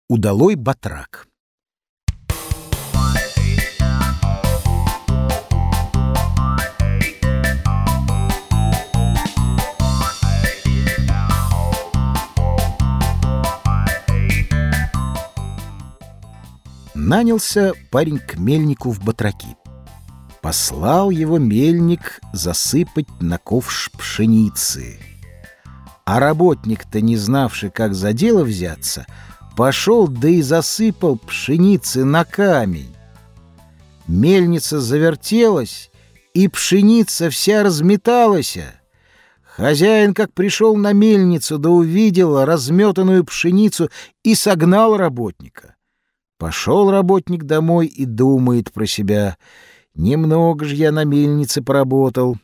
Удалой батрак. Нанялся парень к мельнику в батраки. Послал его мельник засыпать на ковш пшеницы. А работник-то, не знавший, как за дело взяться, пошел, да и засыпал пшеницы на камень. Мельница завертелась, и пшеница вся разметалась. Хозяин, как пришел на мельницу, да увидел разметанную пшеницу, и согнал работника. Пошел работник домой и думает про себя: немного ж я на мельнице поработал.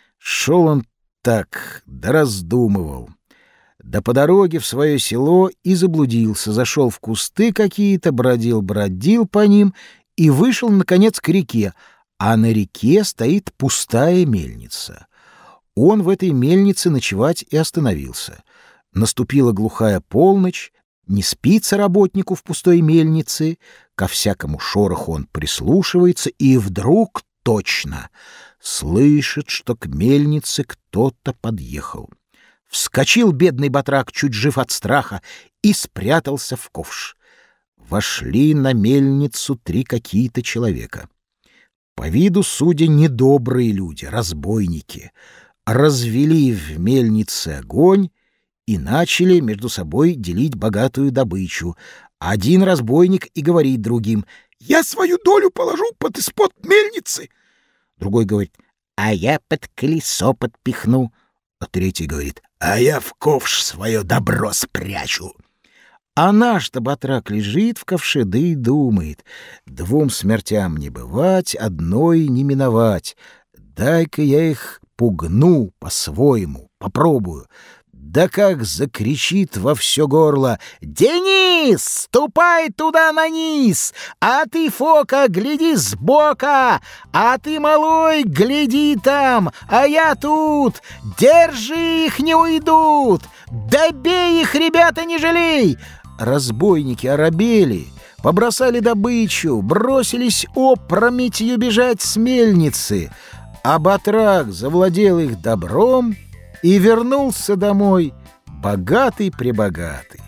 Шел он так, да раздумывал. Да по дороге в свое село и заблудился, зашел в кусты какие-то, бродил по ним и вышел, наконец, к реке, а на реке стоит пустая мельница. Он в этой мельнице ночевать и остановился. Наступила глухая полночь, не спится работнику в пустой мельнице, ко всякому шороху он прислушивается, и вдруг точно слышит, что к мельнице кто-то подъехал. Вскочил бедный батрак, чуть жив от страха, и спрятался в ковш. Вошли на мельницу три какие-то человека. По виду, судя, недобрые люди, разбойники. Развели в мельнице огонь и начали между собой делить богатую добычу. Один разбойник и говорит другим: «Я свою долю положу под испод мельницы». Другой говорит: «А я под колесо подпихну». А третий говорит: «А я в ковш свое добро спрячу». А наш-то батрак лежит в ковше, да и думает: двум смертям не бывать, одной не миновать. Дай-ка я их пугну по-своему, попробую. Да как закричит во все горло: «Денис, ступай туда на низ! А ты, Фока, гляди сбока! А ты, малой, гляди там! А я тут! Держи их, не уйдут! Добей их, ребята, не жалей!» Разбойники оробели, побросали добычу, бросились опрометью бежать с мельницы, а батрак завладел их добром и вернулся домой богатый-пребогатый.